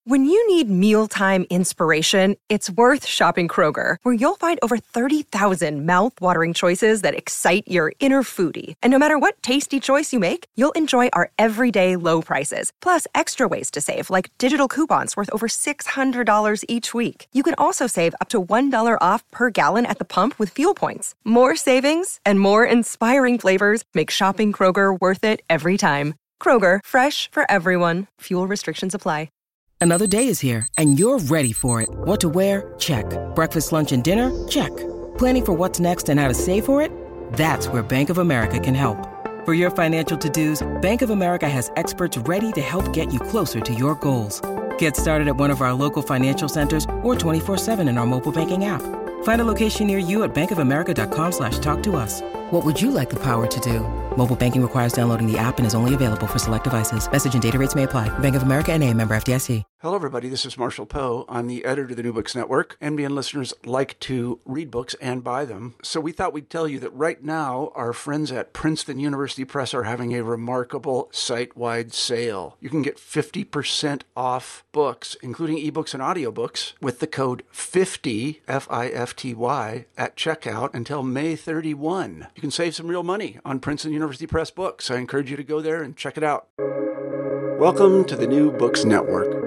When you need mealtime inspiration, it's worth shopping Kroger, where you'll find over 30,000 mouth-watering choices that excite your inner foodie. And no matter what tasty choice you make, you'll enjoy our everyday low prices, plus extra ways to save, like digital coupons worth over $600 each week. You can also save up to $1 off per gallon at the pump with fuel points. More savings and more inspiring flavors make shopping Kroger worth it every time. Kroger, fresh for everyone. Fuel restrictions apply. Another day is here, and you're ready for it. What to wear? Check. Breakfast, lunch, and dinner? Check. Planning for what's next and how to save for it? That's where Bank of America can help. For your financial to-dos, Bank of America has experts ready to help get you closer to your goals. Get started at one of our local financial centers or 24/7 in our mobile banking app. Find a location near you at bankofamerica.com/talktous. What would you like the power to do? Mobile banking requires downloading the app and is only available for select devices. Message and data rates may apply. Bank of America N.A., member FDIC. Hello, everybody. This is Marshall Poe. I'm the editor of the New Books Network. NBN listeners like to read books and buy them. So we thought we'd tell you that right now, our friends at Princeton University Press are having a remarkable site-wide sale. You can get 50% off books, including ebooks and audiobooks, with the code 50, F-I-F-T-Y, at checkout until May 31. You can save some real money on Princeton University Press books. I encourage you to go there and check it out. Welcome to the New Books Network.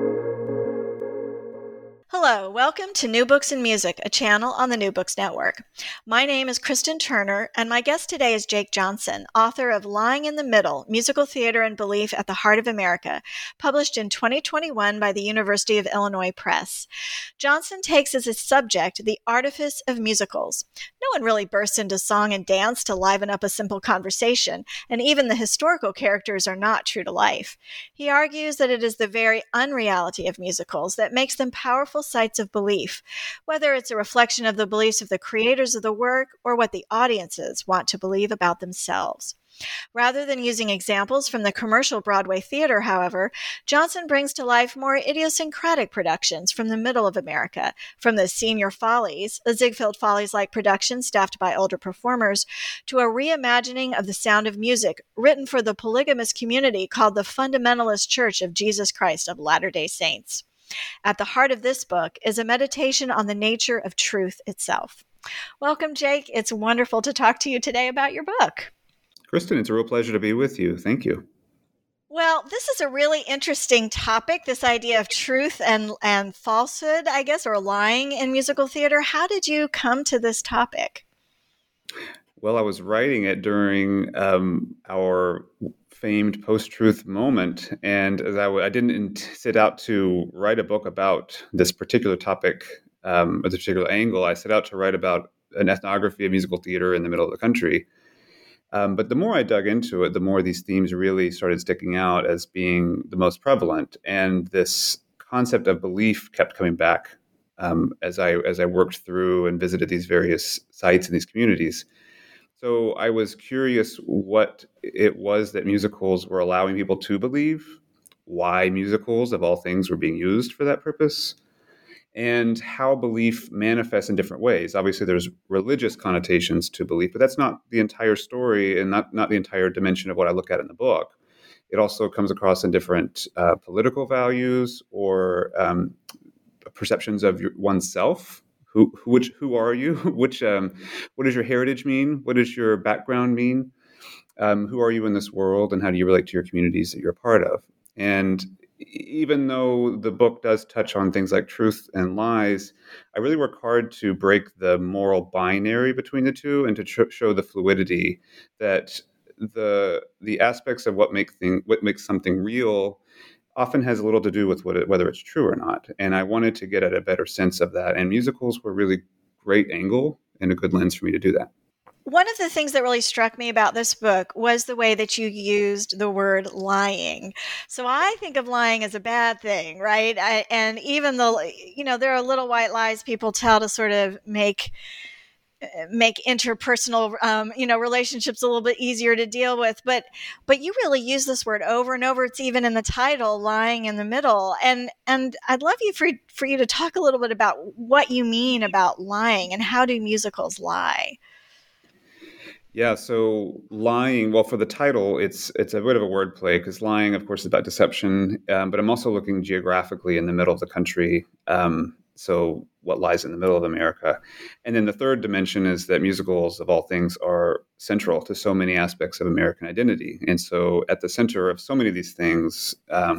Hello, welcome to New Books and Music, a channel on the New Books Network. My name is Kristen Turner, and my guest today is Jake Johnson, author of Lying in the Middle, Musical Theater and Belief at the Heart of America, published in 2021 by the University of Illinois Press. Johnson takes as his subject the artifice of musicals. No one really bursts into song and dance to liven up a simple conversation, and even the historical characters are not true to life. He argues that it is the very unreality of musicals that makes them powerful sites of belief, whether it's a reflection of the beliefs of the creators of the work or what the audiences want to believe about themselves. Rather than using examples from the commercial Broadway theater, however, Johnson brings to life more idiosyncratic productions from the middle of America, from the Senior Follies, a Ziegfeld Follies-like production staffed by older performers, to a reimagining of The Sound of Music, written for the polygamous community called the Fundamentalist Church of Jesus Christ of Latter-day Saints. At the heart of this book is a meditation on the nature of truth itself. Welcome, Jake. It's wonderful to talk to you today about your book. Kristen, it's a real pleasure to be with you. Thank you. Well, this is a really interesting topic, this idea of truth and falsehood, I guess, or lying in musical theater. How did you come to this topic? Well, I was writing it during our famed post-truth moment, and as I didn't set out to write a book about this particular topic, or this particular angle. I set out to write about an ethnography of musical theater in the middle of the country. But the more I dug into it, the more these themes really started sticking out as being the most prevalent, and this concept of belief kept coming back as I worked through and visited these various sites in these communities. So I was curious what it was that musicals were allowing people to believe, why musicals, of all things, were being used for that purpose, and how belief manifests in different ways. Obviously, there's religious connotations to belief, but that's not the entire story and not the entire dimension of what I look at in the book. It also comes across in different political values or perceptions of oneself. Who are you? What does your heritage mean? What does your background mean? Who are you in this world, and how do you relate to your communities that you're a part of? And even though the book does touch on things like truth and lies, I really work hard to break the moral binary between the two and to show the fluidity that the aspects of what makes something real often has a little to do with whether it's true or not. And I wanted to get at a better sense of that. And musicals were a really great angle and a good lens for me to do that. One of the things that really struck me about this book was the way that you used the word lying. So I think of lying as a bad thing, right? And even though, there are little white lies people tell to sort of make interpersonal, relationships a little bit easier to deal with. But you really use this word over and over. It's even in the title, Lying in the Middle. And I'd love for you to talk a little bit about what you mean about lying and how do musicals lie? Yeah, so lying, well, for the title, it's a bit of a wordplay because lying, of course, is about deception, but I'm also looking geographically in the middle of the country. So what lies in the middle of America? And then the third dimension is that musicals, of all things, are central to so many aspects of American identity. And so at the center of so many of these things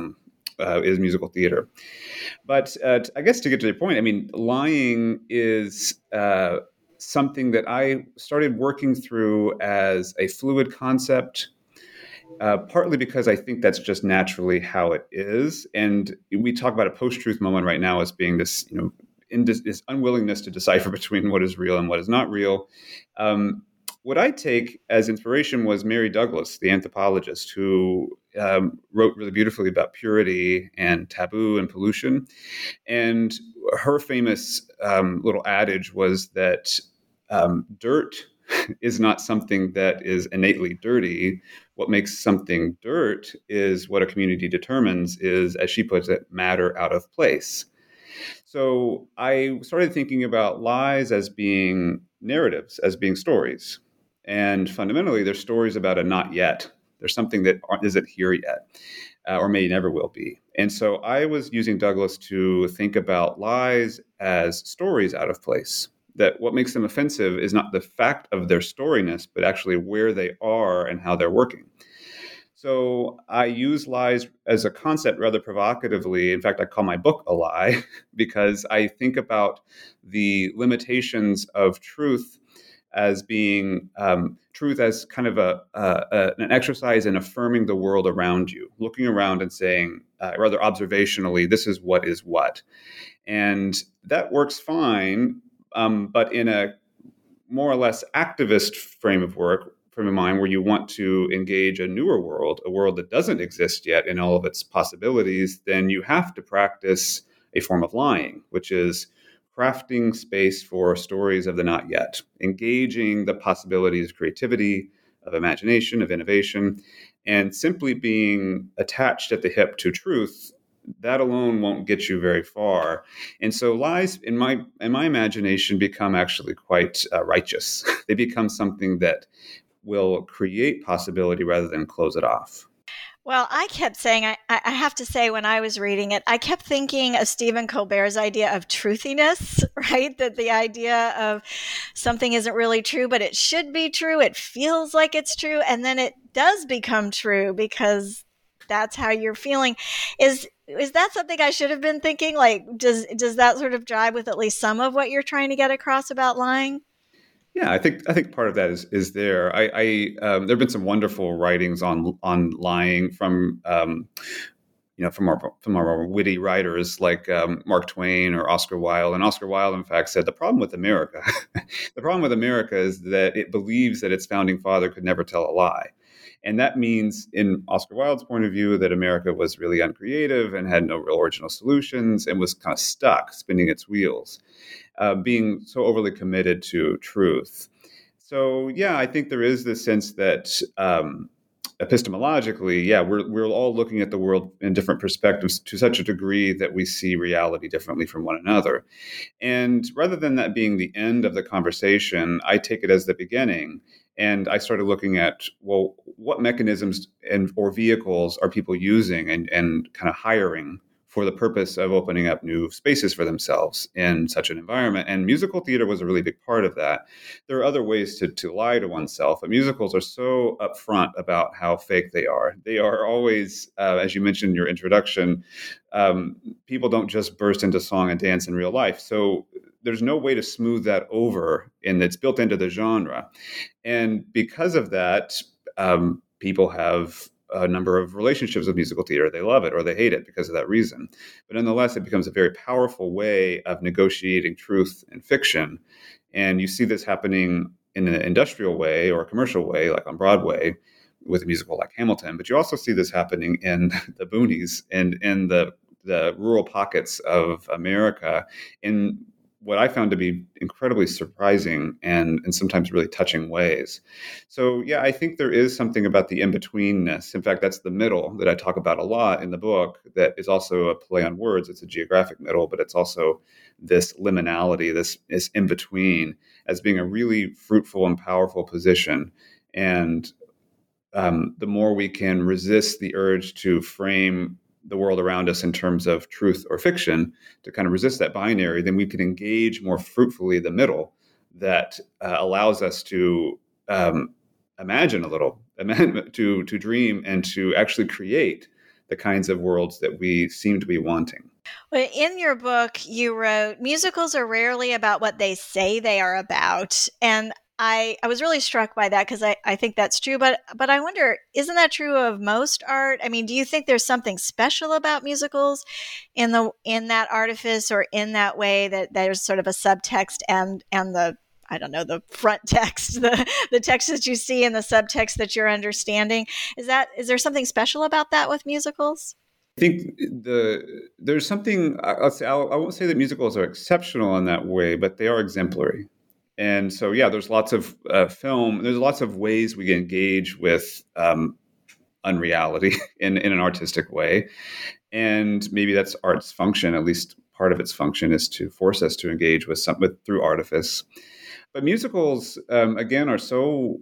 is musical theater. But I guess to get to your point, I mean, lying is something that I started working through as a fluid concept, partly because I think that's just naturally how it is. And we talk about a post-truth moment right now as being this, this unwillingness to decipher between what is real and what is not real. What I take as inspiration was Mary Douglas, the anthropologist, who wrote really beautifully about purity and taboo and pollution. And her famous little adage was that dirt is not something that is innately dirty. What makes something dirt is what a community determines is, as she puts it, matter out of place. So I started thinking about lies as being narratives, as being stories. And fundamentally, they're stories about a not yet. There's something that isn't here yet, or maybe never will be. And so I was using Douglas to think about lies as stories out of place. That what makes them offensive is not the fact of their storiness, but actually where they are and how they're working. So I use lies as a concept rather provocatively. In fact, I call my book a lie because I think about the limitations of truth as being truth as kind of an exercise in affirming the world around you, looking around and saying, rather observationally, this is what. And that works fine, but in a more or less activist frame of mind, where you want to engage a newer world, a world that doesn't exist yet in all of its possibilities, then you have to practice a form of lying, which is crafting space for stories of the not yet, engaging the possibilities of creativity, of imagination, of innovation, and simply being attached at the hip to truth. That alone won't get you very far. And so lies, in my imagination, become actually quite righteous. They become something that will create possibility rather than close it off. Well, I kept saying, I have to say, when I was reading it, I kept thinking of Stephen Colbert's idea of truthiness, right? That the idea of something isn't really true, but it should be true. It feels like it's true. And then it does become true because that's how you're feeling. Is that something I should have been thinking? Like, does that sort of jive with at least some of what you're trying to get across about lying? Yeah, I think part of that is there. There have been some wonderful writings on lying from from our witty writers like Mark Twain or Oscar Wilde. And Oscar Wilde, in fact, said the problem with America is that it believes that its founding father could never tell a lie. And that means, in Oscar Wilde's point of view, that America was really uncreative and had no real original solutions and was kind of stuck spinning its wheels, being so overly committed to truth. So, yeah, I think there is this sense that epistemologically, we're all looking at the world in different perspectives to such a degree that we see reality differently from one another. And rather than that being the end of the conversation, I take it as the beginning. And I started looking at, well, what mechanisms or vehicles are people using and kind of hiring for the purpose of opening up new spaces for themselves in such an environment. And musical theater was a really big part of that. There are other ways to lie to oneself, but musicals are so upfront about how fake they are. They are always, as you mentioned in your introduction, people don't just burst into song and dance in real life. So there's no way to smooth that over, and it's built into the genre. And because of that, people have a number of relationships with musical theater. They love it or they hate it because of that reason. But nonetheless, it becomes a very powerful way of negotiating truth and fiction. And you see this happening in an industrial way or a commercial way, like on Broadway with a musical like Hamilton. But you also see this happening in the boonies and in the rural pockets of America in what I found to be incredibly surprising and sometimes really touching ways. So, yeah, I think there is something about the in-betweenness. In fact, that's the middle that I talk about a lot in the book that is also a play on words. It's a geographic middle, but it's also this liminality, this in-between as being a really fruitful and powerful position. And the more we can resist the urge to frame the world around us in terms of truth or fiction, to kind of resist that binary, then we can engage more fruitfully the middle that allows us to imagine a little, to dream, and to actually create the kinds of worlds that we seem to be wanting. Well, in your book, you wrote, musicals are rarely about what they say they are about. And I was really struck by that because I think that's true. But I wonder, isn't that true of most art? I mean, do you think there's something special about musicals in that artifice or in that way that there's sort of a subtext and the, I don't know, the front text, the text that you see and the subtext that you're understanding? Is there something special about that with musicals? I think there's something, I won't say that musicals are exceptional in that way, but they are exemplary. And so, yeah, there's lots of film. There's lots of ways we can engage with unreality in an artistic way. And maybe that's art's function, at least part of its function is to force us to engage with through artifice. But musicals, again, are so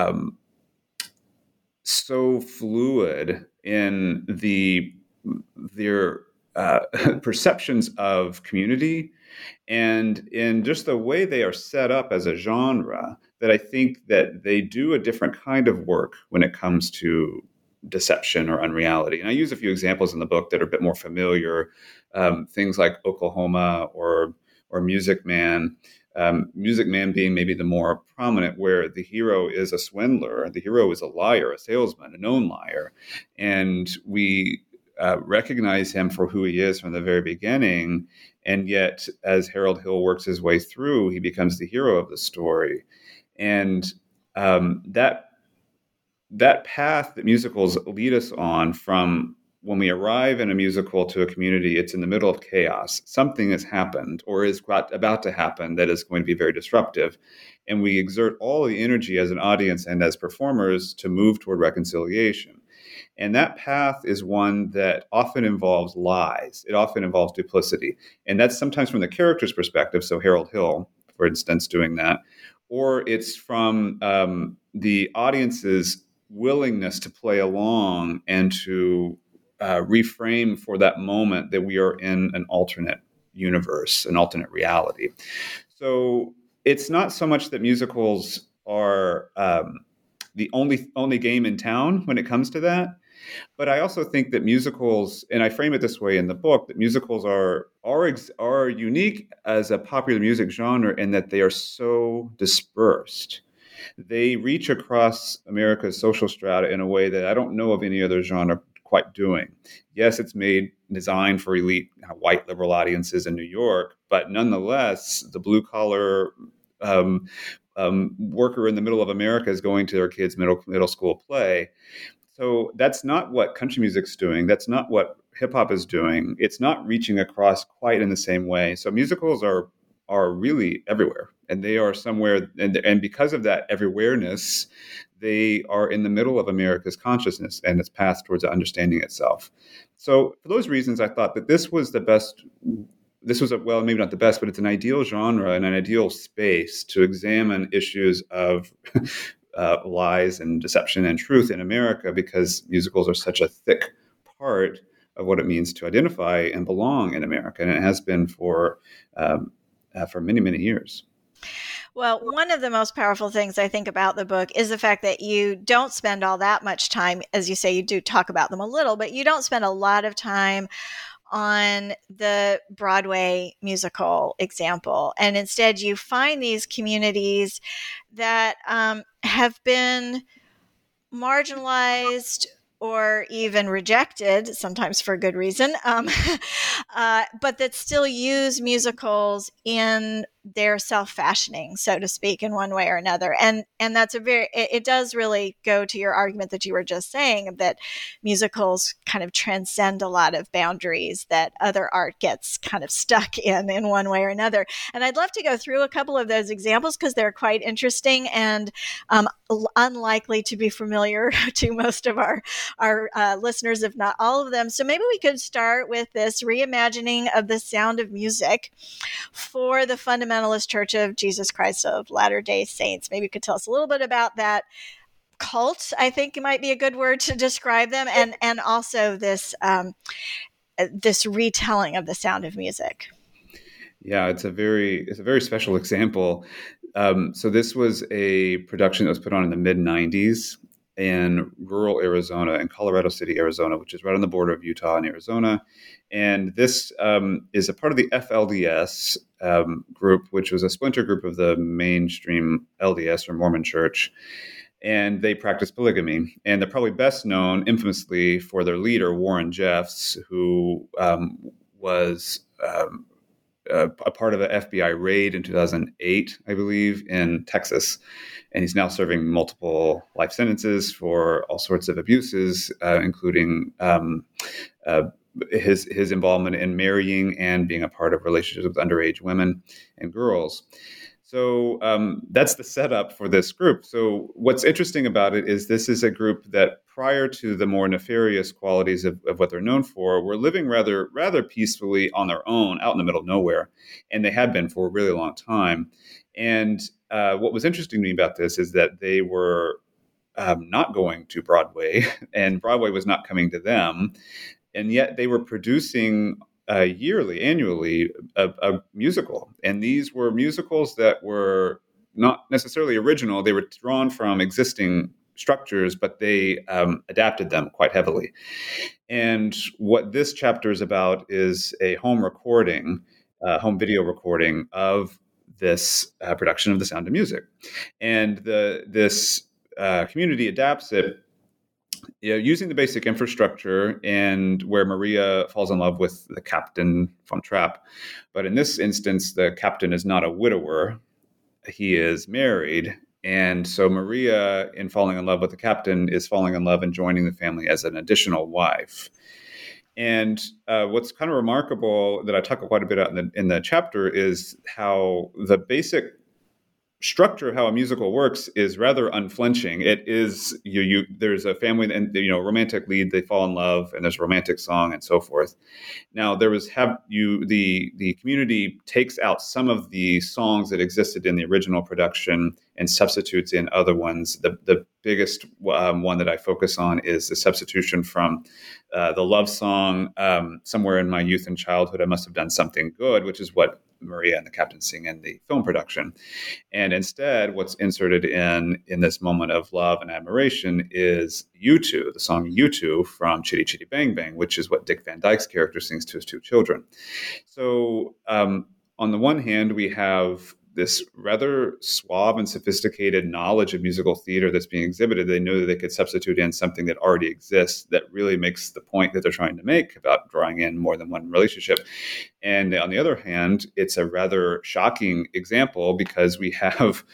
fluid in their perceptions of community and in just the way they are set up as a genre, that I think that they do a different kind of work when it comes to deception or unreality. And I use a few examples in the book that are a bit more familiar, things like Oklahoma or Music Man. Music Man being maybe the more prominent, where the hero is a swindler, the hero is a liar, a salesman, a known liar, and we recognize him for who he is from the very beginning. And yet, as Harold Hill works his way through, he becomes the hero of the story. And that path that musicals lead us on, from when we arrive in a musical to a community, it's in the middle of chaos. Something has happened or is about to happen that is going to be very disruptive. And we exert all the energy as an audience and as performers to move toward reconciliation. And that path is one that often involves lies. It often involves duplicity. And that's sometimes from the character's perspective, so Harold Hill, for instance, doing that. Or it's from the audience's willingness to play along and to reframe for that moment that we are in an alternate universe, an alternate reality. So it's not so much that musicals are the only game in town when it comes to that. But I also think that musicals, and I frame it this way in the book, that musicals are unique as a popular music genre in that they are so dispersed. They reach across America's social strata in a way that I don't know of any other genre quite doing. Yes, it's designed for elite white liberal audiences in New York, but nonetheless, the blue-collar worker in the middle of America is going to their kids' middle school play. So that's not what country music's doing. That's not what hip hop is doing. It's not reaching across quite in the same way. So musicals are really everywhere, and they are somewhere. And because of that everywhereness, they are in the middle of America's consciousness and its path towards understanding itself. So for those reasons, I thought that this was the best. This was well, maybe not the best, but it's an ideal genre and an ideal space to examine issues of lies and deception and truth in America, because musicals are such a thick part of what it means to identify and belong in America, and it has been for many, many years. Well, one of the most powerful things I think about the book is the fact that you don't spend all that much time, as you say, you do talk about them a little, but you don't spend a lot of time on the Broadway musical example. And instead, you find these communities that have been marginalized or even rejected, sometimes for good reason, but that still use musicals in their self-fashioning, so to speak, in one way or another. And that's it does really go to your argument that you were just saying, that musicals kind of transcend a lot of boundaries that other art gets kind of stuck in one way or another. And I'd love to go through a couple of those examples because they're quite interesting and unlikely to be familiar to most of our listeners, if not all of them. So maybe we could start with this reimagining of the Sound of Music for the Fundamentalist Church of Jesus Christ of Latter-day Saints. Maybe you could tell us a little bit about that. cult, I think might be a good word to describe them, and also this retelling of The Sound of Music. Yeah, it's a very special example. So this was a production that was put on in the mid '90s in rural Arizona, in Colorado City, Arizona, which is right on the border of Utah and Arizona. And this is a part of the FLDS group, which was a splinter group of the mainstream LDS or Mormon Church. And they practice polygamy. And they're probably best known infamously for their leader, Warren Jeffs, who was a part of an FBI raid in 2008, I believe, in Texas. And he's now serving multiple life sentences for all sorts of abuses, including his involvement in marrying and being a part of relationships with underage women and girls. So that's the setup for this group. So what's interesting about it is this is a group that prior to the more nefarious qualities of what they're known for, were living rather peacefully on their own out in the middle of nowhere. And they had been for a really long time. And what was interesting to me about this is that they were not going to Broadway, and Broadway was not coming to them. And yet they were producing annually, a musical. And these were musicals that were not necessarily original. They were drawn from existing structures, but they adapted them quite heavily. And what this chapter is about is a home video recording of this production of The Sound of Music. And this community adapts it using the basic infrastructure, and where Maria falls in love with the captain von Trapp. But in this instance, the captain is not a widower. He is married. And so Maria, in falling in love with the captain, is falling in love and joining the family as an additional wife. And what's kind of remarkable that I talk quite a bit about in the chapter is how the basic structure of how a musical works is rather unflinching. It is there's a family and romantic lead, they fall in love, and there's a romantic song and so forth. Now the community takes out some of the songs that existed in the original production and substitutes in other ones. The biggest one that I focus on is the substitution from the love song, Somewhere in My Youth and Childhood I Must Have Done Something Good, which is what Maria and the captain sing in the film production. And instead, what's inserted in this moment of love and admiration is U2, the song U2 from Chitty Chitty Bang Bang, which is what Dick Van Dyke's character sings to his two children. So on the one hand, we have this rather suave and sophisticated knowledge of musical theater that's being exhibited. They know that they could substitute in something that already exists that really makes the point that they're trying to make about drawing in more than one relationship. And on the other hand, it's a rather shocking example because we have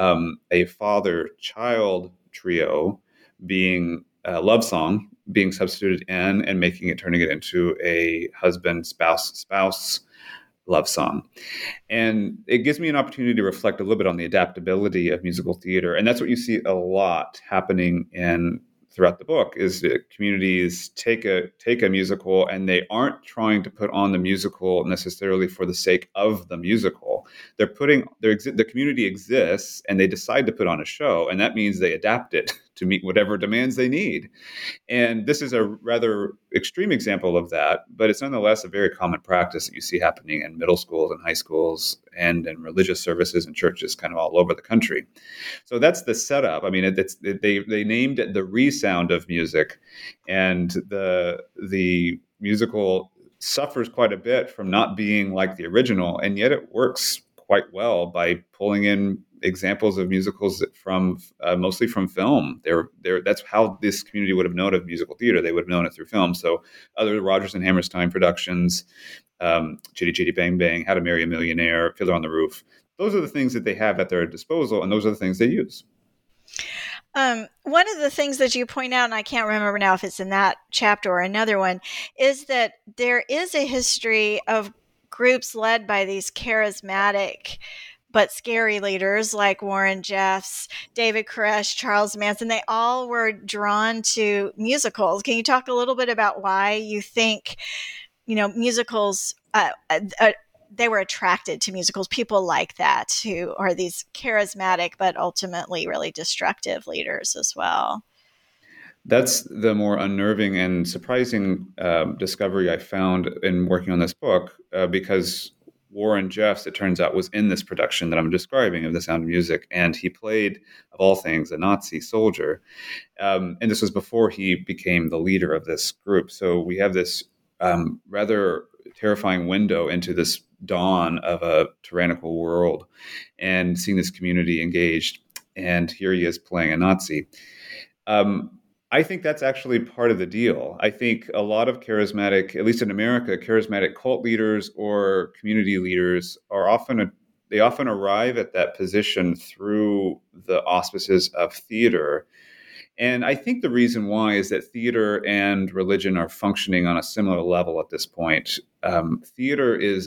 a father-child trio being a love song being substituted in and turning it into a husband-spouse love song. And it gives me an opportunity to reflect a little bit on the adaptability of musical theater. And that's what you see a lot happening throughout the book is that communities take a musical and they aren't trying to put on the musical necessarily for the sake of the musical. The community exists and they decide to put on a show, and that means they adapt it to meet whatever demands they need. And this is a rather extreme example of that, but it's nonetheless a very common practice that you see happening in middle schools and high schools and in religious services and churches kind of all over the country. So that's the setup. I mean, they named it the resound of music, and the musical suffers quite a bit from not being like the original, and yet it works quite well by pulling in examples of musicals from mostly from film. That's how this community would have known of musical theater. They would have known it through film. So other Rodgers and Hammerstein productions, Chitty Chitty Bang Bang, How to Marry a Millionaire, Fiddler on the Roof. Those are the things that they have at their disposal, and those are the things they use. One of the things that you point out, and I can't remember now if it's in that chapter or another one, is that there is a history of groups led by these charismatic but scary leaders like Warren Jeffs, David Koresh, Charles Manson. They all were drawn to musicals. Can you talk a little bit about why you think, musicals they were attracted to musicals. People like that, who are these charismatic but ultimately really destructive leaders as well. That's the more unnerving and surprising discovery I found in working on this book, because Warren Jeffs, it turns out, was in this production that I'm describing of The Sound of Music, and he played, of all things, a Nazi soldier. And this was before he became the leader of this group. So we have this rather terrifying window into this dawn of a tyrannical world, and seeing this community engaged. And here he is playing a Nazi. I think that's actually part of the deal. I think a lot of charismatic, at least in America, charismatic cult leaders or community leaders often arrive at that position through the auspices of theater. And I think the reason why is that theater and religion are functioning on a similar level at this point. Theater is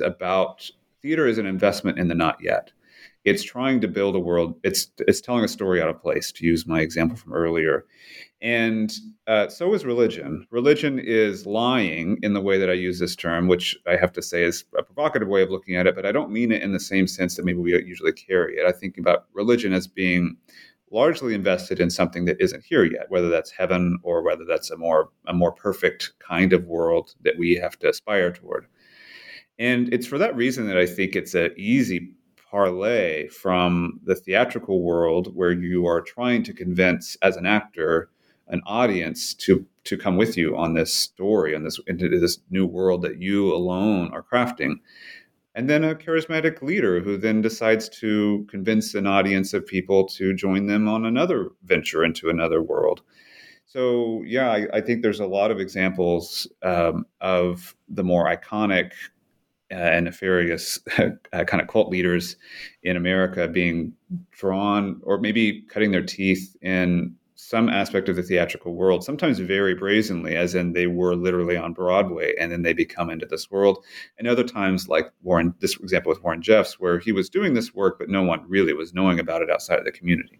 an investment in the not yet. It's trying to build a world. It's telling a story out of place, to use my example from earlier. And so is religion. Religion is lying in the way that I use this term, which I have to say is a provocative way of looking at it, but I don't mean it in the same sense that maybe we usually carry it. I think about religion as being largely invested in something that isn't here yet, whether that's heaven or whether that's a more perfect kind of world that we have to aspire toward. And it's for that reason that I think it's an easy parlay from the theatrical world, where you are trying to convince, as an actor, an audience to come with you on this story, into this new world that you alone are crafting. And then a charismatic leader who then decides to convince an audience of people to join them on another venture into another world. So, yeah, I think there's a lot of examples of the more iconic and nefarious kind of cult leaders in America being drawn, or maybe cutting their teeth in some aspect of the theatrical world, sometimes very brazenly, as in they were literally on Broadway and then they become into this world. And other times, like this example with Warren Jeffs, where he was doing this work, but no one really was knowing about it outside of the community.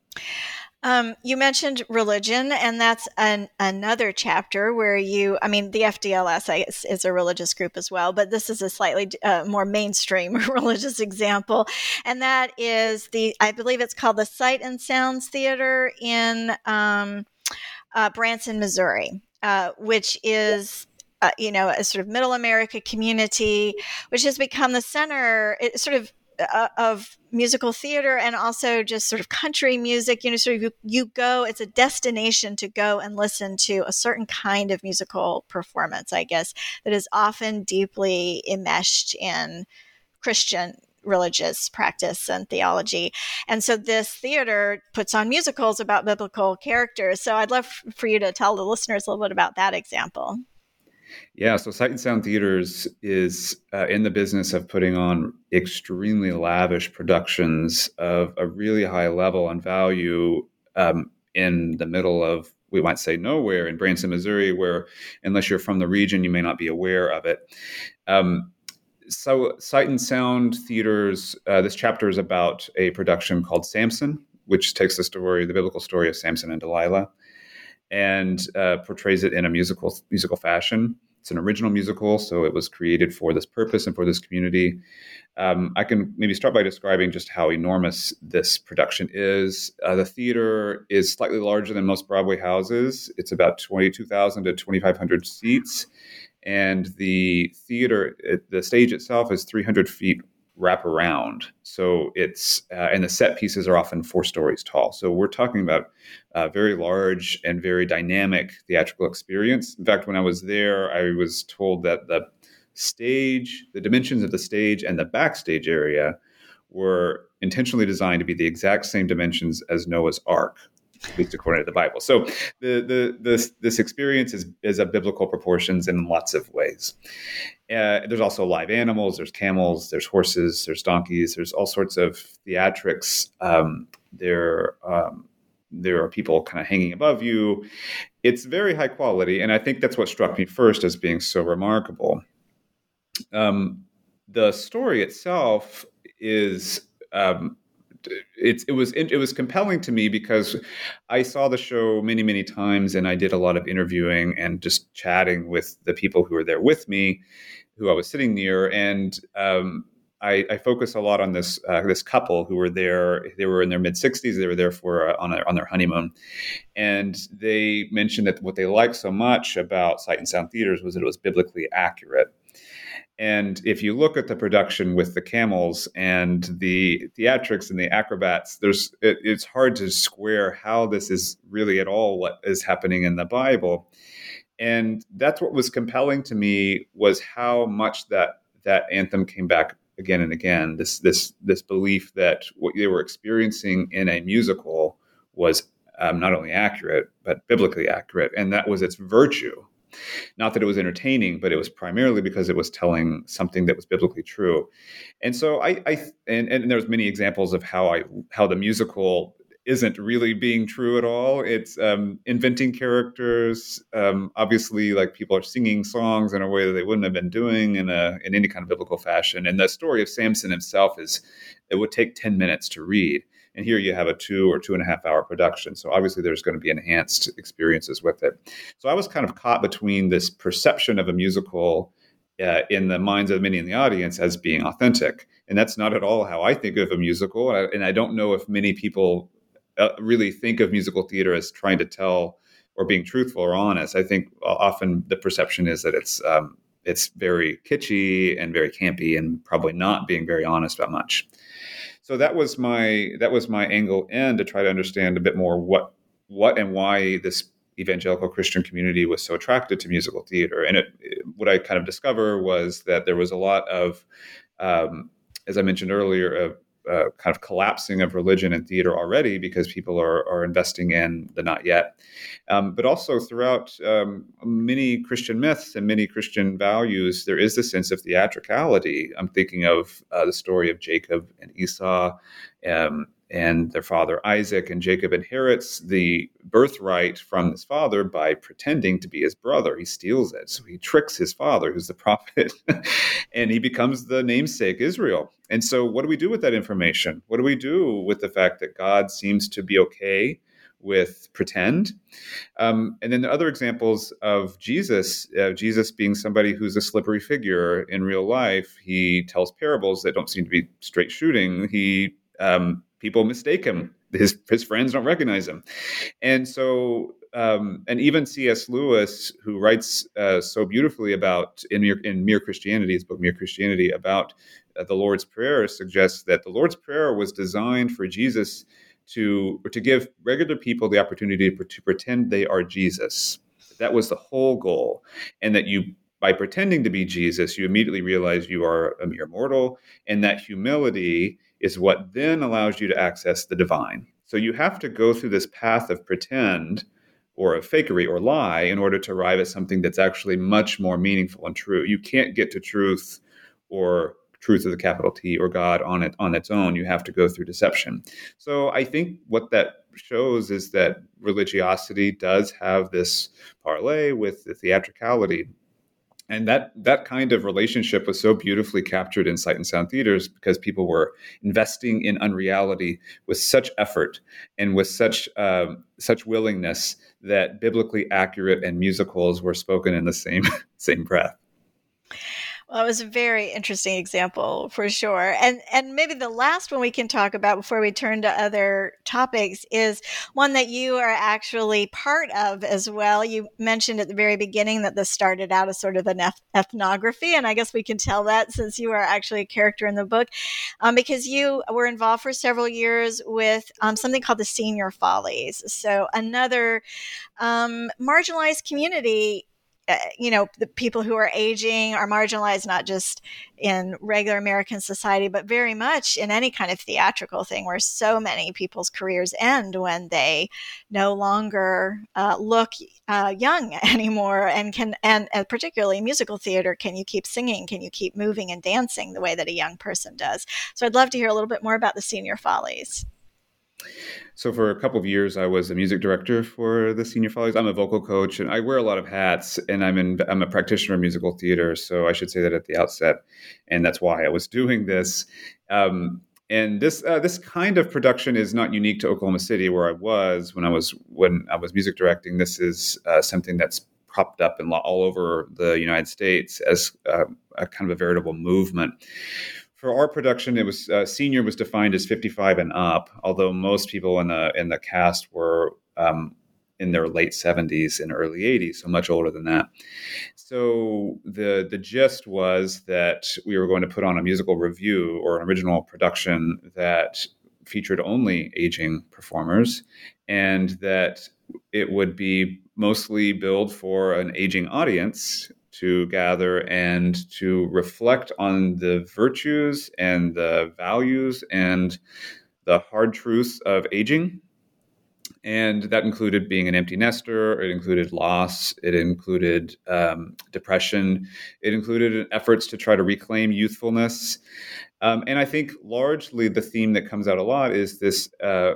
You mentioned religion, and that's another chapter where the FDLS is a religious group as well, but this is a slightly more mainstream religious example. And that is I believe it's called the Sight and Sounds Theater in Branson, Missouri, which is a sort of middle America community, which has become the center of musical theater, and also just sort of country music. You go, it's a destination to go and listen to a certain kind of musical performance, I guess, that is often deeply enmeshed in Christian religious practice and theology. And so this theater puts on musicals about biblical characters. So I'd love for you to tell the listeners a little bit about that example. Yeah, so Sight and Sound Theaters is in the business of putting on extremely lavish productions of a really high level and value in the middle of, we might say, nowhere in Branson, Missouri, where unless you're from the region, you may not be aware of it. So Sight and Sound Theaters, this chapter is about a production called Samson, which takes the biblical story of Samson and Delilah, and portrays it in a musical fashion. It's an original musical, so it was created for this purpose and for this community. I can maybe start by describing just how enormous this production is. The theater is slightly larger than most Broadway houses. It's about 22,000 to 2,500 seats. And the theater, the stage itself is 300 feet wrap around. So it's, and the set pieces are often 4 stories tall. So we're talking about a very large and very dynamic theatrical experience. In fact, when I was there, I was told that the dimensions of the stage and the backstage area were intentionally designed to be the exact same dimensions as Noah's Ark, at least according to the Bible. So this experience is of biblical proportions in lots of ways. There's also live animals, there's camels, there's horses, there's donkeys, there's all sorts of theatrics. There are people kind of hanging above you. It's very high quality, and I think that's what struck me first as being so remarkable. The story itself is it was compelling to me because I saw the show many, many times, and I did a lot of interviewing and just chatting with the people who were there with me. who I was sitting near, and I focus a lot on this couple who were there. They were in their mid-60s. They were there for on their honeymoon, and they mentioned that what they liked so much about Sight and Sound Theaters was that it was biblically accurate. And if you look at the production with the camels and the theatrics and the acrobats, it's hard to square how this is really at all what is happening in the Bible. And that's what was compelling to me, was how much that anthem came back again and again. This belief that what they were experiencing in a musical was not only accurate, but biblically accurate. And that was its virtue. Not that it was entertaining, but it was primarily because it was telling something that was biblically true. And so and there's many examples of how the musical isn't really being true at all. It's inventing characters. Obviously, like, people are singing songs in a way that they wouldn't have been doing in any kind of biblical fashion. And the story of Samson himself it would take 10 minutes to read. And here you have a 2 or 2.5 hour production. So obviously there's going to be enhanced experiences with it. So I was kind of caught between this perception of a musical in the minds of many in the audience as being authentic. And that's not at all how I think of a musical. And I don't know if many people really think of musical theater as trying to tell or being truthful or honest. I think often the perception is that it's very kitschy and very campy and probably not being very honest about much. So that was my angle in to try to understand a bit more what and why this evangelical Christian community was so attracted to musical theater. And what I kind of discovered was that there was a lot of, as I mentioned earlier, kind of collapsing of religion and theater already, because people are investing in the not yet. But also throughout many Christian myths and many Christian values, there is this sense of theatricality. I'm thinking of the story of Jacob and Esau, and their father Isaac, and Jacob inherits the birthright from his father by pretending to be his brother. He steals it. So he tricks his father, who's the prophet, and he becomes the namesake Israel. And so what do we do with that information? What do we do with the fact that God seems to be okay with pretend? And then the other examples of Jesus being somebody who's a slippery figure in real life. He tells parables that don't seem to be straight shooting. People mistake him. His friends don't recognize him. And so, and even C.S. Lewis, who writes so beautifully about in Mere Christianity, his book Mere Christianity, about the Lord's Prayer, suggests that the Lord's Prayer was designed for Jesus to give regular people the opportunity to pretend they are Jesus. That was the whole goal. And that by pretending to be Jesus, you immediately realize you are a mere mortal, and that humility is what then allows you to access the divine. So you have to go through this path of pretend or of fakery or lie in order to arrive at something that's actually much more meaningful and true. You can't get to truth, or truth with a capital T, or God on its own. You have to go through deception. So I think what that shows is that religiosity does have this parlay with the theatricality. And that kind of relationship was so beautifully captured in Sight and Sound Theaters, because people were investing in unreality with such effort and with such willingness that biblically accurate and musicals were spoken in the same breath. Well, it was a very interesting example for sure. And maybe the last one we can talk about before we turn to other topics is one that you are actually part of as well. You mentioned at the very beginning that this started out as sort of an ethnography, and I guess we can tell that since you are actually a character in the book, because you were involved for several years with something called the Senior Follies. So another marginalized community. The people who are aging are marginalized not just in regular American society, but very much in any kind of theatrical thing, where so many people's careers end when they no longer look young anymore, and particularly musical theater. Can you keep singing? Can you keep moving and dancing the way that a young person does? So I'd love to hear a little bit more about the Senior Follies. So for a couple of years, I was a music director for the Senior Follies. I'm a vocal coach, and I wear a lot of hats, and I'm a practitioner of musical theater. So I should say that at the outset, and that's why I was doing this. And this kind of production is not unique to Oklahoma City, where I was when I was music directing. This is something that's cropped up all over the United States as a kind of a veritable movement. For our production, it was senior was defined as 55 and up, although most people in the cast were in their late 70s and early 80s, so much older than that. So the gist was that we were going to put on a musical review or an original production that featured only aging performers, and that it would be mostly billed for an aging audience to gather and to reflect on the virtues and the values and the hard truths of aging. And that included being an empty nester. It included loss. It included depression. It included efforts to try to reclaim youthfulness. And I think largely the theme that comes out a lot is this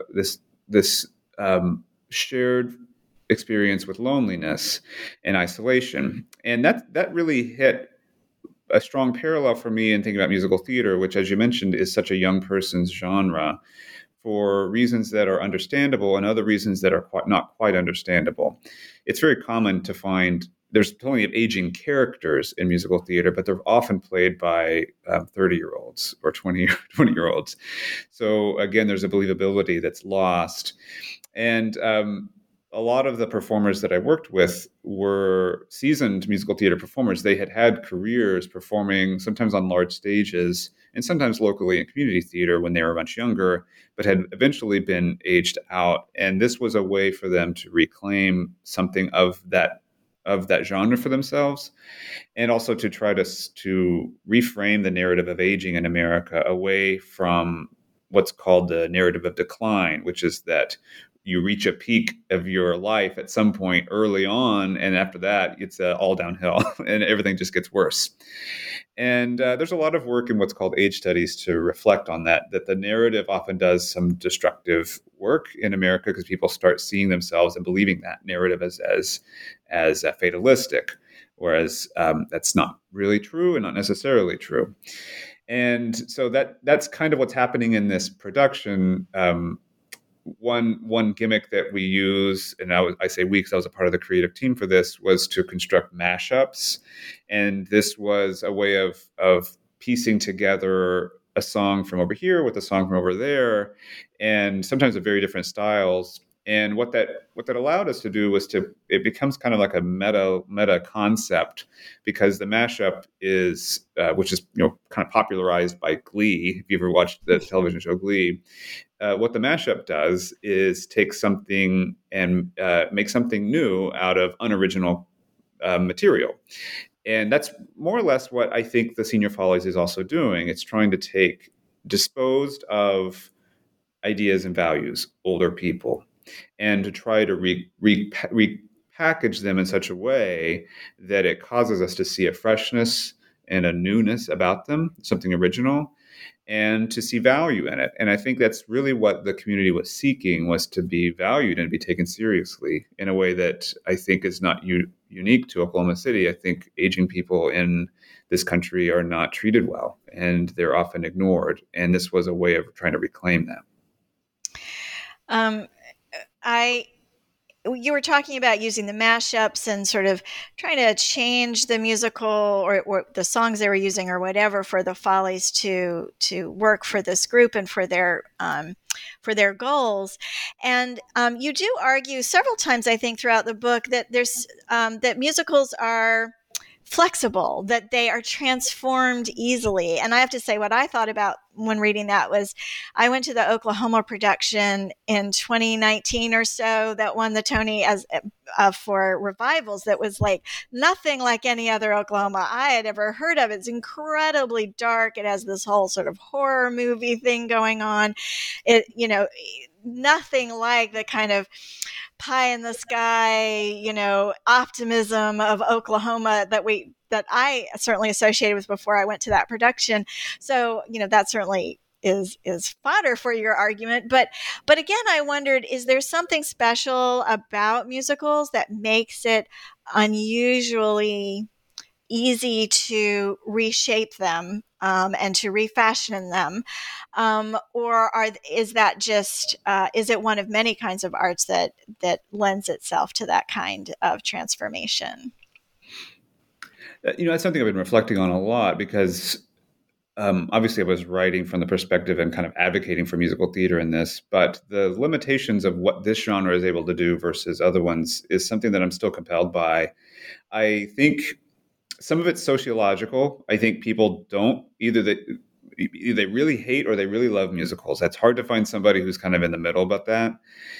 shared experience with loneliness and isolation. And that really hit a strong parallel for me in thinking about musical theater, which, as you mentioned, is such a young person's genre, for reasons that are understandable and other reasons that are not quite understandable. It's very common to find there's plenty of aging characters in musical theater, but they're often played by 30-year-olds or 20-year-olds. So again, there's a believability that's lost. And a lot of the performers that I worked with were seasoned musical theater performers. They had careers performing sometimes on large stages and sometimes locally in community theater when they were much younger, but had eventually been aged out. And this was a way for them to reclaim something of that genre for themselves, and also to try to reframe the narrative of aging in America away from what's called the narrative of decline, which is that you reach a peak of your life at some point early on, and after that, it's all downhill, and everything just gets worse. And there's a lot of work in what's called age studies to reflect on that the narrative often does some destructive work in America because people start seeing themselves and believing that narrative as fatalistic, whereas that's not really true and not necessarily true. And so that's kind of what's happening in this production. One gimmick that we use, and I say we because I was a part of the creative team for this, was to construct mashups. And this was a way of piecing together a song from over here with a song from over there, and sometimes of very different styles. And what that allowed us to do was it becomes kind of like a meta concept, because the mashup is which is kind of popularized by Glee. If you ever watched the television show Glee, what the mashup does is take something and make something new out of unoriginal material. And that's more or less what I think the Senior Follies is also doing. It's trying to take disposed of ideas and values, older people, and to try to repackage them in such a way that it causes us to see a freshness and a newness about them, something original, and to see value in it. And I think that's really what the community was seeking, was to be valued and be taken seriously in a way that I think is not unique to Oklahoma City. I think aging people in this country are not treated well, and they're often ignored. And this was a way of trying to reclaim that. You were talking about using the mashups and sort of trying to change the musical or the songs they were using or whatever for the Follies to work for this group and for their goals. And you do argue several times, I think, throughout the book that there's that musicals are flexible, that they are transformed easily. And I have to say, what I thought about when reading that was, I went to the Oklahoma production in 2019 or so that won the Tony as for revivals. That was like nothing like any other Oklahoma I had ever heard of. It's incredibly dark. It has this whole sort of horror movie thing going on. Nothing like the kind of pie in the sky, optimism of Oklahoma that I certainly associated with before I went to that production. So, that certainly is fodder for your argument. But again, I wondered, is there something special about musicals that makes it unusually easy to reshape them and to refashion them, or is that just is it one of many kinds of arts that lends itself to that kind of transformation? That's something I've been reflecting on a lot because obviously I was writing from the perspective and kind of advocating for musical theater in this, but the limitations of what this genre is able to do versus other ones is something that I'm still compelled by. I think some of it's sociological. I think people don't either they really hate or they really love musicals. That's hard to find somebody who's kind of in the middle about that.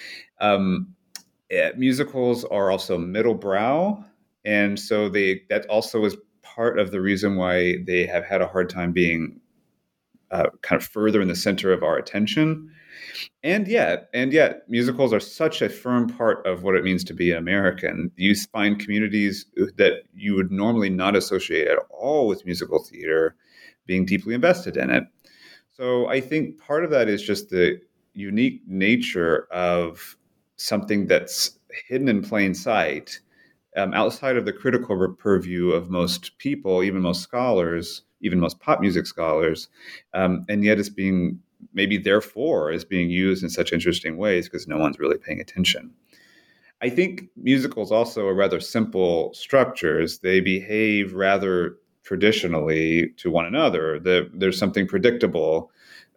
Musicals are also middle brow, and so that also is part of the reason why they have had a hard time being kind of further in the center of our attention. And yet, musicals are such a firm part of what it means to be an American. You find communities that you would normally not associate at all with musical theater being deeply invested in it. So I think part of that is just the unique nature of something that's hidden in plain sight, outside of the critical purview of most people, even most scholars, even most pop music scholars, and yet it's being maybe therefore is being used in such interesting ways because no one's really paying attention. I think musicals also are rather simple structures. They behave rather traditionally to one another. There's something predictable.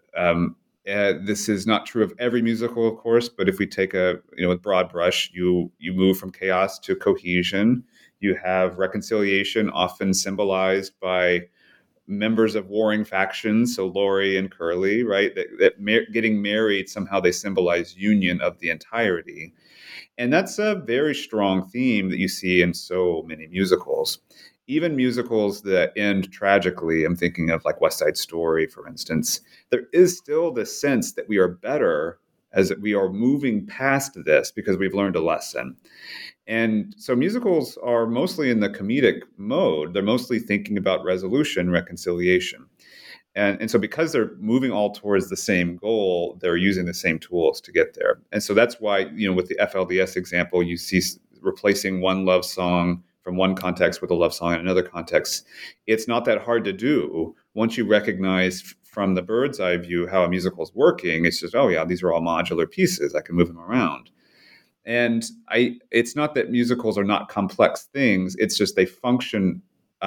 This is not true of every musical, of course, but if we take with broad brush, you move from chaos to cohesion. You have reconciliation, often symbolized by members of warring factions, so Laurie and Curly, right? Getting married, somehow they symbolize union of the entirety. And that's a very strong theme that you see in so many musicals. Even musicals that end tragically, I'm thinking of like West Side Story, for instance, there is still the sense that we are better as we are moving past this because we've learned a lesson. And so musicals are mostly in the comedic mode. They're mostly thinking about resolution, reconciliation. And so because they're moving all towards the same goal, they're using the same tools to get there. And so that's why, with the FLDS example, you see replacing one love song from one context with a love song in another context. It's not that hard to do once you recognize from the bird's eye view how a musical is working. It's just, oh yeah, these are all modular pieces. I can move them around. And it's not that musicals are not complex things. It's just they function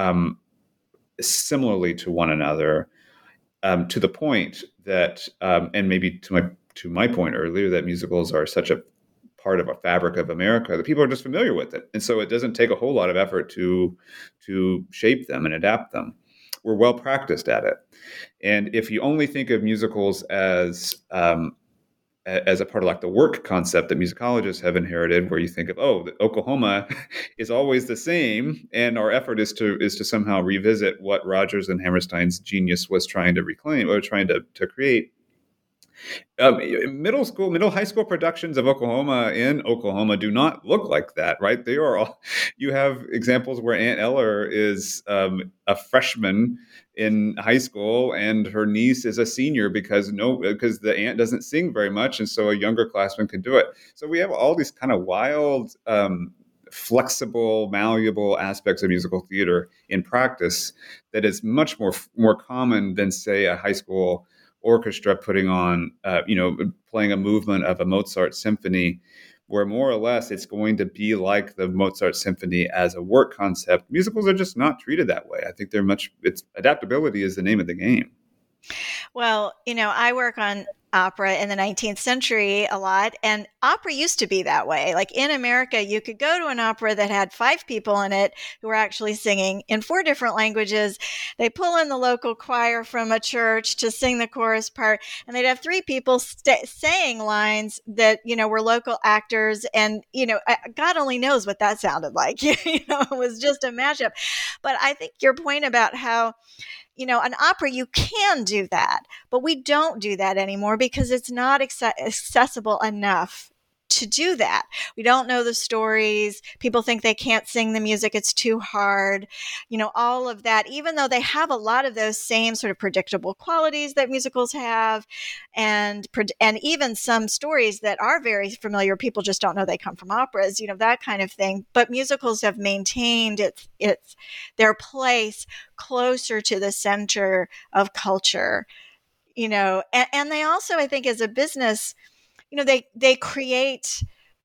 similarly to one another, to the point that, and maybe to my point earlier, that musicals are such a part of a fabric of America that people are just familiar with it, and so it doesn't take a whole lot of effort to shape them and adapt them. We're well practiced at it, and if you only think of musicals as a part of like the work concept that musicologists have inherited, where you think of, Oklahoma is always the same, and our effort is to somehow revisit what Rodgers and Hammerstein's genius was trying to reclaim or trying to create. Middle high school productions of Oklahoma in Oklahoma do not look like that, right? They are all. You have examples where Aunt Eller is a freshman in high school, and her niece is a senior because the aunt doesn't sing very much, and so a younger classman can do it. So we have all these kind of wild, flexible, malleable aspects of musical theater in practice that is much more common than, say, a high school orchestra putting on, playing a movement of a Mozart symphony, where more or less it's going to be like the Mozart symphony as a work concept. Musicals are just not treated that way. I think adaptability is the name of the game. Well, I work on opera in the 19th century a lot, and opera used to be that way. Like in America, you could go to an opera that had 5 people in it who were actually singing in 4 different languages. They pull in the local choir from a church to sing the chorus part, and they'd have 3 people saying lines that, were local actors. And, God only knows what that sounded like. It was just a mashup. But I think your point about how, an opera, you can do that, but we don't do that anymore because it's not accessible enough to do that. We don't know the stories. People think they can't sing the music. It's too hard. All of that, even though they have a lot of those same sort of predictable qualities that musicals have, and even some stories that are very familiar. People just don't know they come from operas, that kind of thing. But musicals have maintained their place closer to the center of culture, and they also, I think, as a business, they create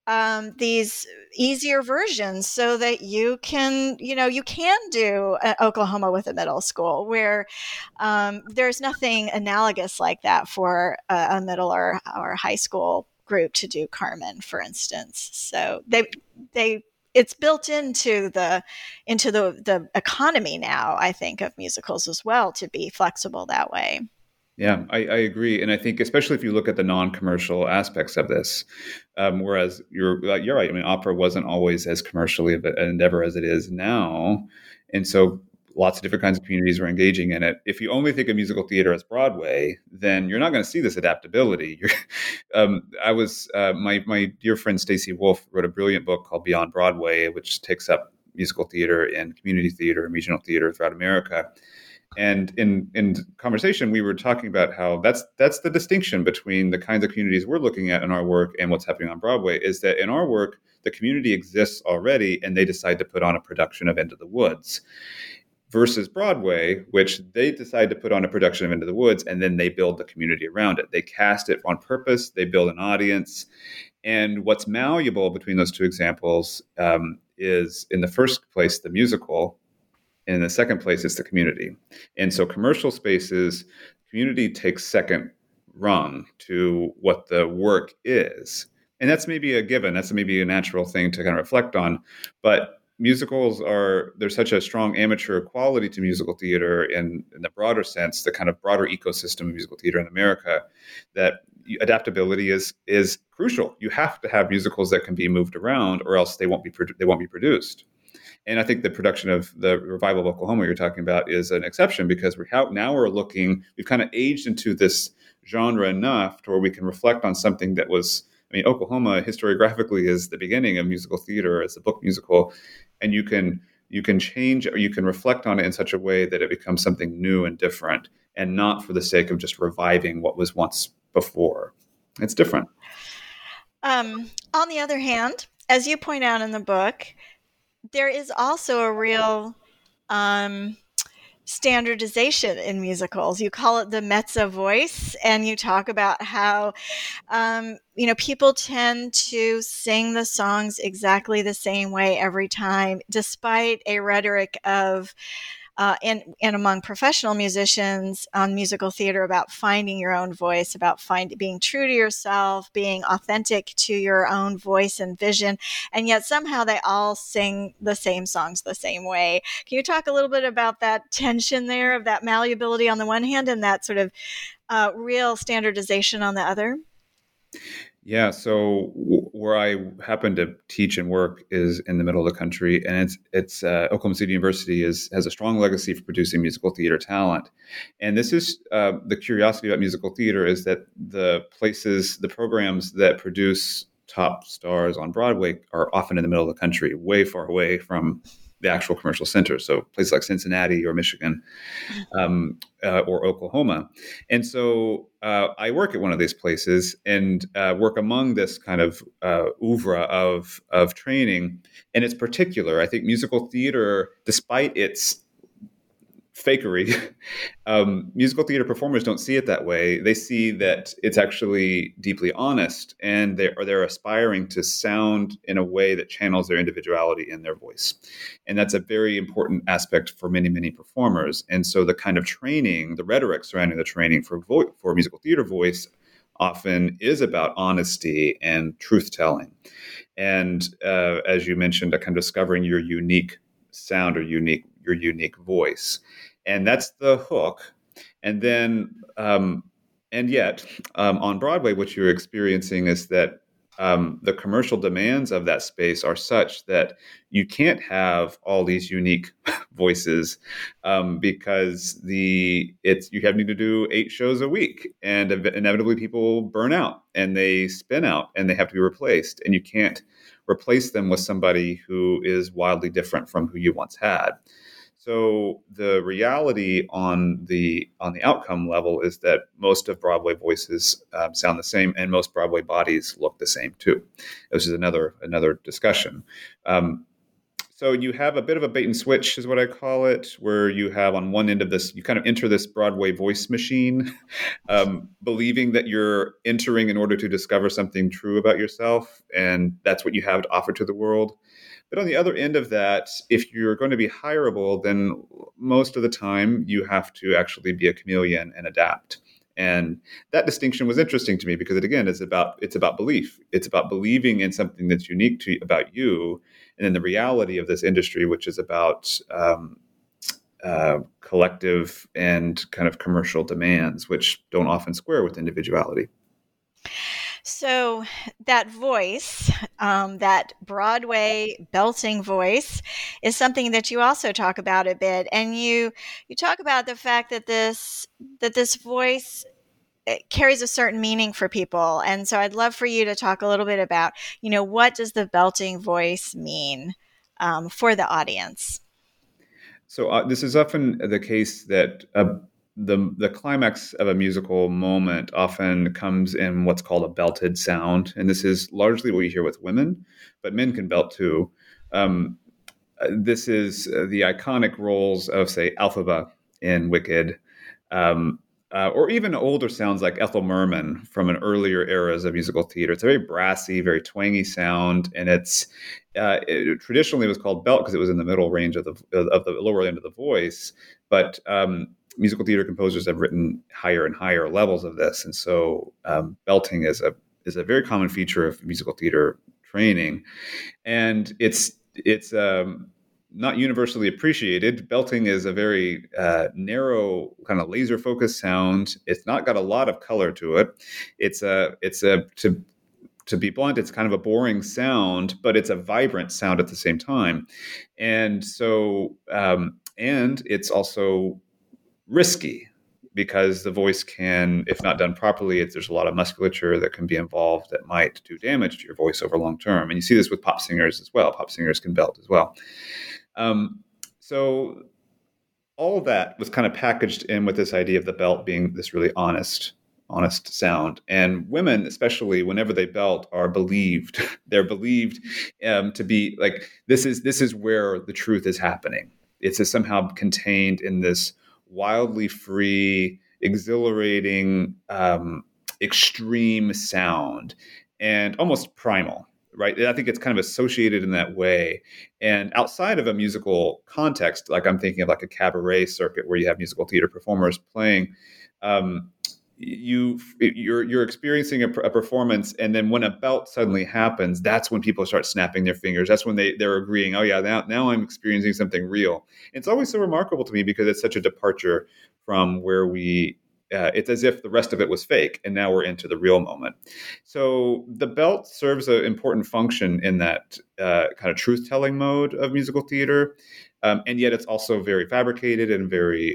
these easier versions so that you can do Oklahoma with a middle school where there's nothing analogous like that for a middle or high school group to do Carmen, for instance. So it's built into the economy now, I think, of musicals as well, to be flexible that way. Yeah, I agree, and I think especially if you look at the non-commercial aspects of this, whereas you're right. I mean, opera wasn't always as commercially of an endeavor as it is now, and so lots of different kinds of communities were engaging in it. If you only think of musical theater as Broadway, then you're not going to see this adaptability. My dear friend Stacey Wolf wrote a brilliant book called Beyond Broadway, which takes up musical theater and community theater and regional theater throughout America. And in conversation, we were talking about how that's the distinction between the kinds of communities we're looking at in our work and what's happening on Broadway, is that in our work, the community exists already and they decide to put on a production of Into the Woods, versus Broadway, which they decide to put on a production of Into the Woods and then they build the community around it. They cast it on purpose, they build an audience. And what's malleable between those two examples is, in the first place, the musical. And in the second place, it's the community. And so commercial spaces, community takes second rung to what the work is. And that's maybe a given. That's maybe a natural thing to kind of reflect on. But musicals there's such a strong amateur quality to musical theater in the broader sense, the kind of broader ecosystem of musical theater in America, that adaptability is crucial. You have to have musicals that can be moved around, or else they won't be produced. And I think the production of the revival of Oklahoma you're talking about is an exception, because we've kind of aged into this genre enough to where we can reflect on something that was, Oklahoma historiographically is the beginning of musical theater as a book musical. And you can change, or you can reflect on it in such a way that it becomes something new and different, and not for the sake of just reviving what was once before. It's different. On the other hand, as you point out in the book, there is also a real standardization in musicals. You call it the mezzo voice, and you talk about how people tend to sing the songs exactly the same way every time, despite a rhetoric of and among professional musicians on musical theater about finding your own voice, about being true to yourself, being authentic to your own voice and vision. And yet somehow they all sing the same songs the same way. Can you talk a little bit about that tension there, of that malleability on the one hand and that sort of real standardization on the other? Yeah, so where I happen to teach and work is in the middle of the country, and it's Oklahoma City University has a strong legacy for producing musical theater talent. And this is the curiosity about musical theater, is that the programs that produce top stars on Broadway are often in the middle of the country, way far away from the actual commercial centers. So places like Cincinnati or Michigan or Oklahoma. And so I work at one of these places and work among this kind of oeuvre of training. And it's particular. I think musical theater, despite its fakery, musical theater performers don't see it that way. They see that it's actually deeply honest, and they're aspiring to sound in a way that channels their individuality in their voice. And that's a very important aspect for many, many performers. And so the kind of training, the rhetoric surrounding the training for musical theater voice often is about honesty and truth-telling. And as you mentioned, a kind of discovering your unique sound or your unique voice. And that's the hook. And then, and yet, on Broadway, what you're experiencing is that the commercial demands of that space are such that you can't have all these unique voices because you have to do 8 shows a week, and inevitably people burn out and they spin out and they have to be replaced, and you can't replace them with somebody who is wildly different from who you once had. So the reality on the outcome level is that most of Broadway voices sound the same, and most Broadway bodies look the same too. This is another discussion. So you have a bit of a bait and switch is what I call it, where you have on one end of this, you kind of enter this Broadway voice machine, believing that you're entering in order to discover something true about yourself. And that's what you have to offer to the world. But on the other end of that, if you're going to be hireable, then most of the time you have to actually be a chameleon and adapt. And that distinction was interesting to me because it's about belief. It's about believing in something that's unique about you, and then the reality of this industry, which is about collective and kind of commercial demands, which don't often square with individuality. So that voice, that Broadway belting voice, is something that you also talk about a bit, and you talk about the fact that this voice carries a certain meaning for people. And so I'd love for you to talk a little bit about, what does the belting voice mean for the audience? So this is often the case that the climax of a musical moment often comes in what's called a belted sound. And this is largely what you hear with women, but men can belt too. This is the iconic roles of, say, Elphaba in Wicked, or even older sounds like Ethel Merman from an earlier eras of musical theater. It's a very brassy, very twangy sound, and it traditionally was called belt because it was in the middle range of the lower end of the voice. But musical theater composers have written higher and higher levels of this, and so belting is a very common feature of musical theater training, and it's not universally appreciated. Belting is a very narrow, kind of laser-focused sound. It's not got a lot of color to it. To be blunt, it's kind of a boring sound, but it's a vibrant sound at the same time. And so, and it's also risky because the voice can, if not done properly, there's a lot of musculature that can be involved that might do damage to your voice over long term. And you see this with pop singers as well. Pop singers can belt as well. So all of that was kind of packaged in with this idea of the belt being this really honest sound. And women, especially whenever they belt, are believed. They're believed to be like, this is where the truth is happening. It's somehow contained in this wildly free, exhilarating, extreme sound, and almost primal. Right. I think it's kind of associated in that way. And outside of a musical context, like I'm thinking of like a cabaret circuit where you have musical theater performers playing, you're experiencing a performance, and then when a belt suddenly happens, that's when people start snapping their fingers. That's when they're agreeing, oh yeah, now I'm experiencing something real. It's always so remarkable to me because it's such a departure from where it's as if the rest of it was fake, and now we're into the real moment. So the belt serves an important function in that kind of truth-telling mode of musical theater, and yet it's also very fabricated and very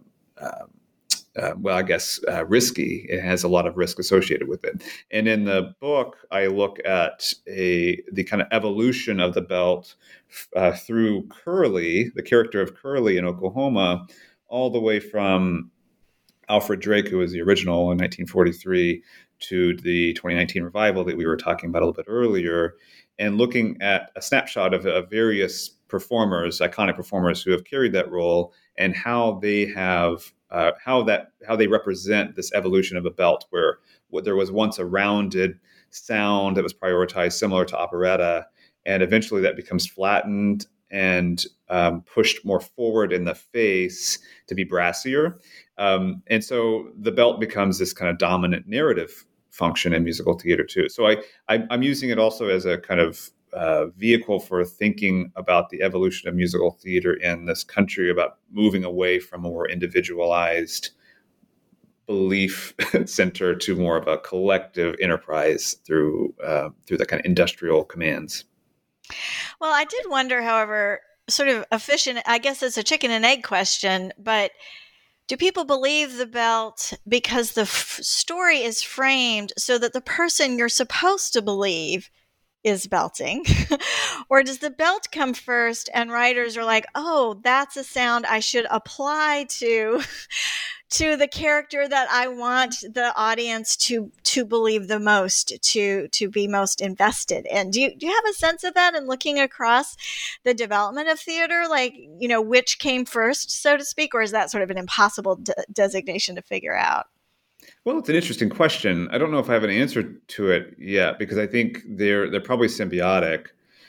risky. It has a lot of risk associated with it. And in the book, I look at the kind of evolution of the belt through Curly, the character of Curly in Oklahoma, all the way from Alfred Drake, who was the original in 1943, to the 2019 revival that we were talking about a little bit earlier, and looking at a snapshot of various performers, iconic performers who have carried that role, and how they have how they represent this evolution of a belt, where what there was once a rounded sound that was prioritized, similar to operetta, and eventually that becomes flattened and pushed more forward in the face to be brassier. And so the belt becomes this kind of dominant narrative function in musical theater too. So I'm using it also as a kind of vehicle for thinking about the evolution of musical theater in this country, about moving away from a more individualized belief center to more of a collective enterprise through the kind of industrial commands. Well, I did wonder, however, sort of efficient, I guess it's a chicken and egg question, but do people believe the belt because the story is framed so that the person you're supposed to believe is belting? Or does the belt come first and writers are like, oh, that's a sound I should apply to to the character that I want the audience to believe the most, to be most invested in. Do you have a sense of that in looking across the development of theater? Like, which came first, so to speak, or is that sort of an impossible designation to figure out? Well, it's an interesting question. I don't know if I have an answer to it yet, because I think they're probably symbiotic.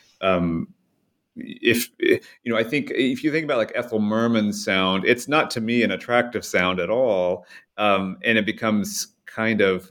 I think if you think about like Ethel Merman's sound, it's not to me an attractive sound at all, and it becomes kind of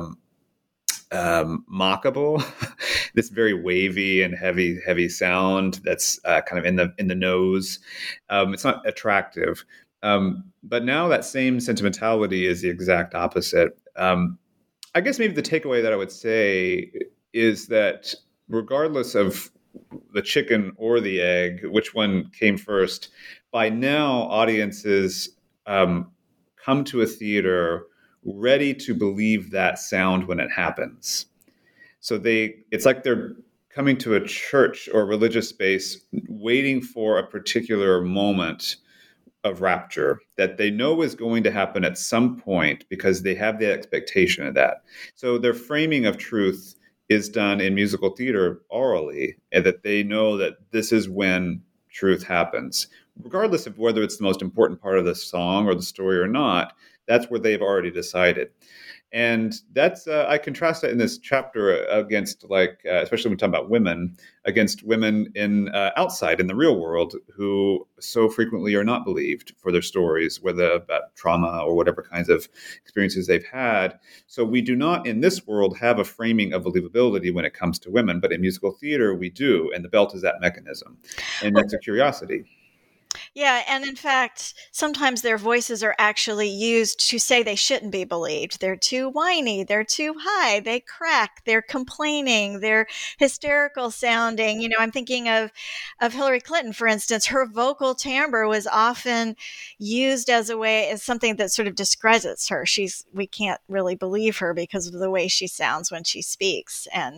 mockable. This very wavy and heavy sound that's kind of in the nose. It's not attractive. But now that same sentimentality is the exact opposite. I guess maybe the takeaway that I would say is that regardless of the chicken or the egg, which one came first, by now audiences come to a theater ready to believe that sound when it happens. So it's like they're coming to a church or religious space waiting for a particular moment of rapture that they know is going to happen at some point because they have the expectation of that. So their framing of truth is done in musical theater orally, and that they know that this is when truth happens. Regardless of whether it's the most important part of the song or the story or not, that's where they've already decided. And that's I contrast that in this chapter against, especially when we talk about women, against women in outside in the real world who so frequently are not believed for their stories, whether about trauma or whatever kinds of experiences they've had. So we do not in this world have a framing of believability when it comes to women, but in musical theater we do, and the belt is that mechanism, and that's a curiosity. Yeah, and in fact, sometimes their voices are actually used to say they shouldn't be believed. They're too whiny, they're too high, they crack, they're complaining, they're hysterical sounding. I'm thinking of Hillary Clinton, for instance. Her vocal timbre was often used as something that sort of discredits her. We can't really believe her because of the way she sounds when she speaks. And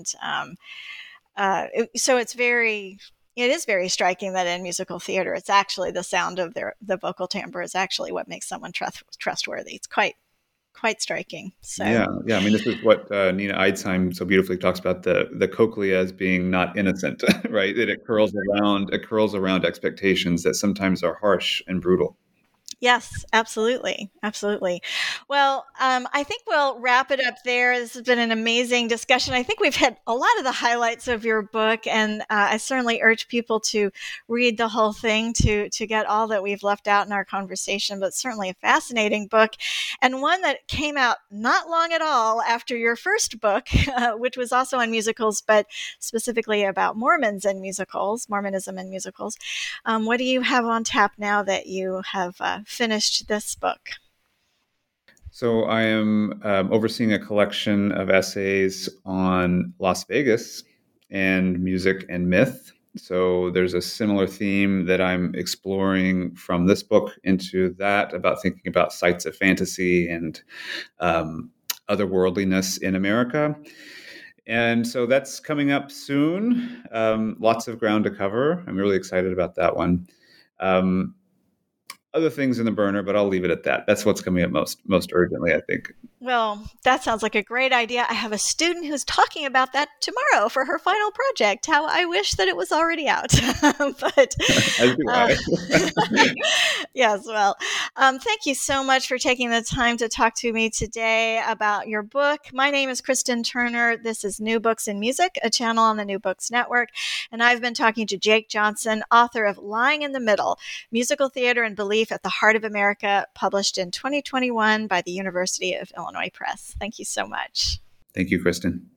so it is very striking that in musical theater, it's actually the sound of the vocal timbre is actually what makes someone trustworthy. It's quite striking. So yeah. I mean, this is what Nina Eidsheim so beautifully talks about the cochlea as being not innocent, right? That it curls around expectations that sometimes are harsh and brutal. Yes, absolutely. Absolutely. Well, I think we'll wrap it up there. This has been an amazing discussion. I think we've hit a lot of the highlights of your book, and I certainly urge people to read the whole thing to get all that we've left out in our conversation, but certainly a fascinating book, and one that came out not long at all after your first book, which was also on musicals, but specifically about Mormonism and musicals. What do you have on tap now that you have finished this book? So I am overseeing a collection of essays on Las Vegas and music and myth. So there's a similar theme that I'm exploring from this book into that, about thinking about sites of fantasy and otherworldliness in America. And so that's coming up soon. Lots of ground to cover. I'm really excited about that one. Other things in the burner, but I'll leave it at that. That's what's coming up most urgently, I think. Well, that sounds like a great idea. I have a student who's talking about that tomorrow for her final project. How I wish that it was already out. But as do I. Yes, well, thank you so much for taking the time to talk to me today about your book. My name is Kristen Turner. This is New Books in Music, a channel on the New Books Network. And I've been talking to Jake Johnson, author of Lying in the Middle, Musical Theater and Belief at the Heart of America, published in 2021 by the University of Illinois Press. Thank you so much. Thank you, Kristen.